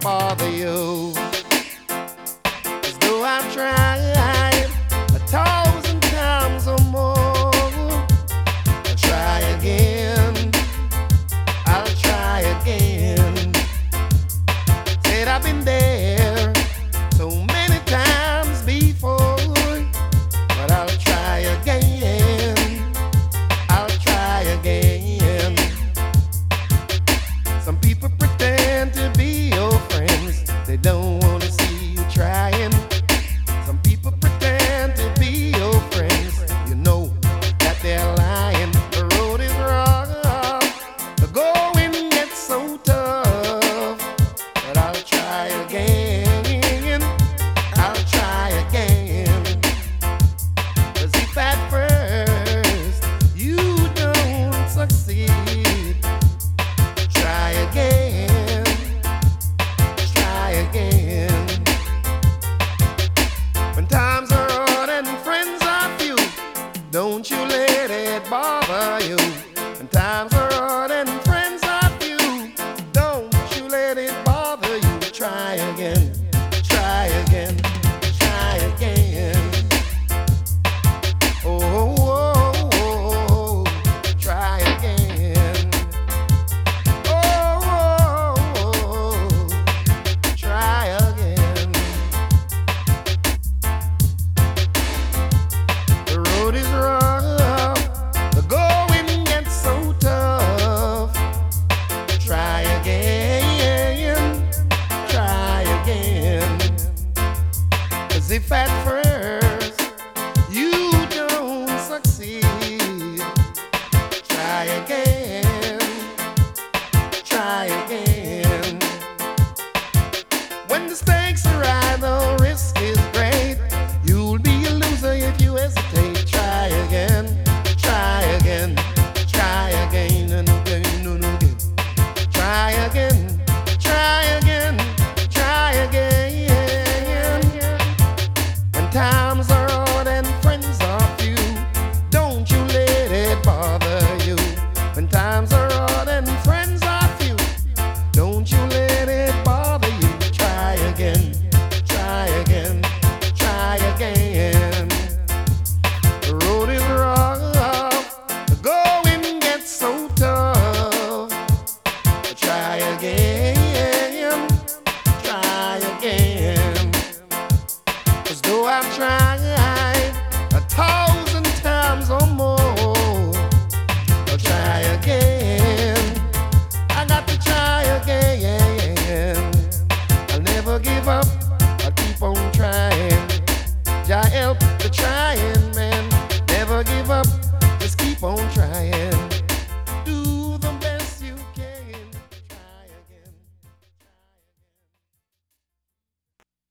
bother you. As though I've tried 1,000 times or more. I'll try again, I'll try again. Said I've been there so many times before, but I'll try again, I'll try again. Some people pretend to be your friends, they don't want to see you trying. Some people pretend to be your friends, you know that they're lying. The road is rough, the going gets so tough, but I'll try again, I'll try again. 'Cause if at first you don't succeed, try again, try again. When times are hard and friends are few, don't you let it bother you. When times are hard and friends are few, don't you let it bother you. Try again.